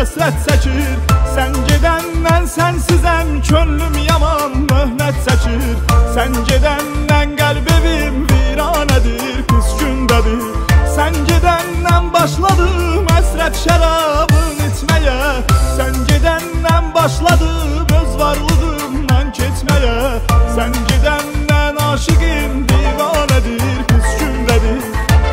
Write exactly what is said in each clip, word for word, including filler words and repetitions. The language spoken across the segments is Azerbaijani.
həsrət çəkir. Sən gedəndən sənsizəm, könlüm yaman möhnət çəkir. Sən gedəndən qəlb evim viranədir, pis gündədir. Sən gedəndən başladım əsrət şərabın içməyə. Sən gedəndən başladım öz varlığımdan keçməyə. Sən gedəndən aşıqim divanədir, pis gündədir.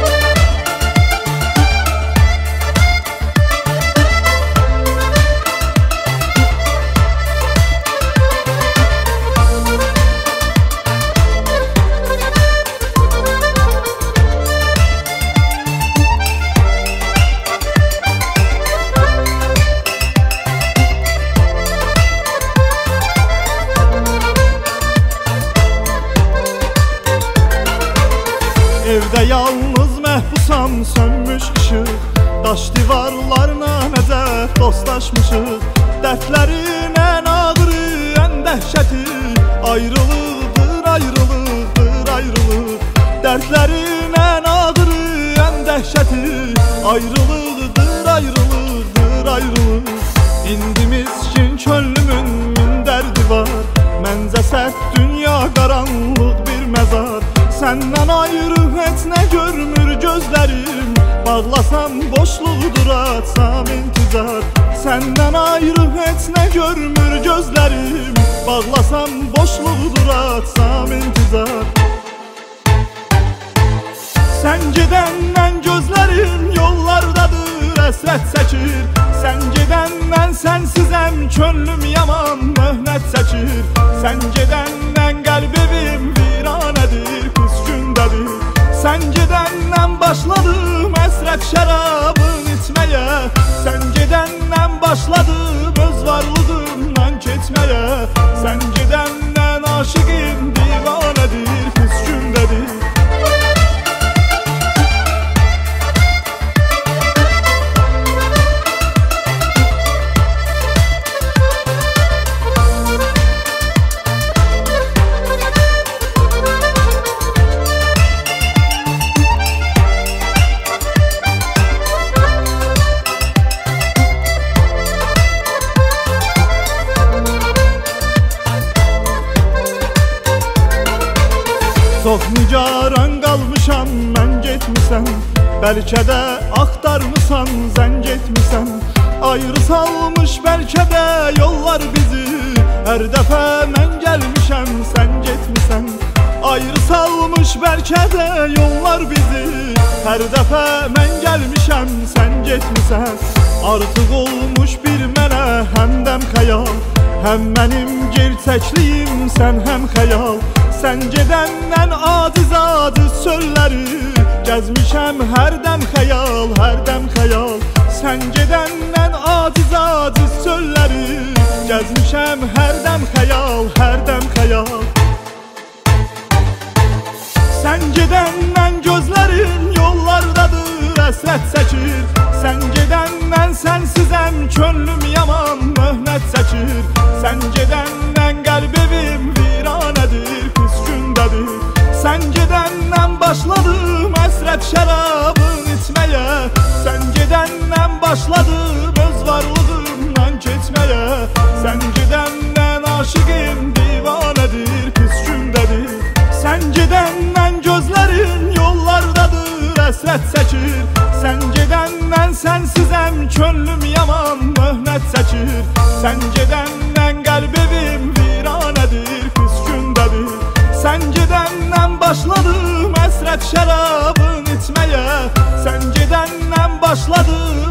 Evdə yalnız məhbusam, sönmüş işıq. Daş divarlarına necə dostlaşmışıq. Dərdlərin ən ağırı, ən dəhşəti ayrılıqdır, ayrılıqdır, ayrılıq. Dərdlərin ən ağırı, ən dəhşəti ayrılıqdır, ayrılıqdır, ayrılıq. İndi miskin könlümün min dərdi var. Məncə sərt dünya, qaranlıq bir məzar. Səndən ayrı heç nə görmür gözlərim. Bağlasam boşluqdur, açsam intizar. Səndən ayrı heç nə görmür gözlərim. Bağlasam boşluqdur, açsam intizar. Sən gedəndən gözlərim yollardadır, həsrət çəkir. Sən gedəndən sənsizəm, könlüm yaman möhnət çəkir. Sən gedəndən qəlb evim viranədir, pis gündədir. Sən gedəndən başladım əsrət şərabın içməyə. Sən gedəndən başladım öz varlığımdan keçməyə. Sən gedəndən aşıqim divanədir, pis gündədir. Çox nigaran qalmışam, mən getmisən. Bəlkə də axtarmısan, sən getmisən. Ayrı salmış bəlkə də yollar bizi. Hər dəfə mən gəlmişəm, sən getmisən. Ayrı salmış bəlkə də yollar bizi. Hər dəfə mən gəlmişəm, sən getmisən. Artıq olmuş bir mənə həmdəm xəyal. Həm mənim gerçəkliyim, sən həm xəyal. Sən gedəndən aciz-aciz çölləri gəzmişəm hərdəm xəyal, hərdəm xəyal. Sən gedəndən aciz-aciz çölləri gəzmişəm hərdəm xəyal, hərdəm xəyal. Sən gedəndən gözlərin yollardadır, həsrət çəkir. Sən gedəndən sənsizəm, könlüm yaman möhnət çəkir. Sən gedəndən qəlb evim viranədir, pis gündədir. Sən gedəndən başladım əsrət şərabın içməyə. Sən gedəndən başladım öz varlığımdan keçməyə. Sən gedəndən aşıqim divanədir, pis gündədir. Sən gedəndən gözlərin yollardadır, həsrət çəkir. Sən gedəndən sənsizəm, könlüm yaman möhnət çəkir. Sən gedəndən qəlb evim viranədir, pis gündədir. Sən gedəndən başladım əsrət şərabın içməyə. Sən gedəndən başladım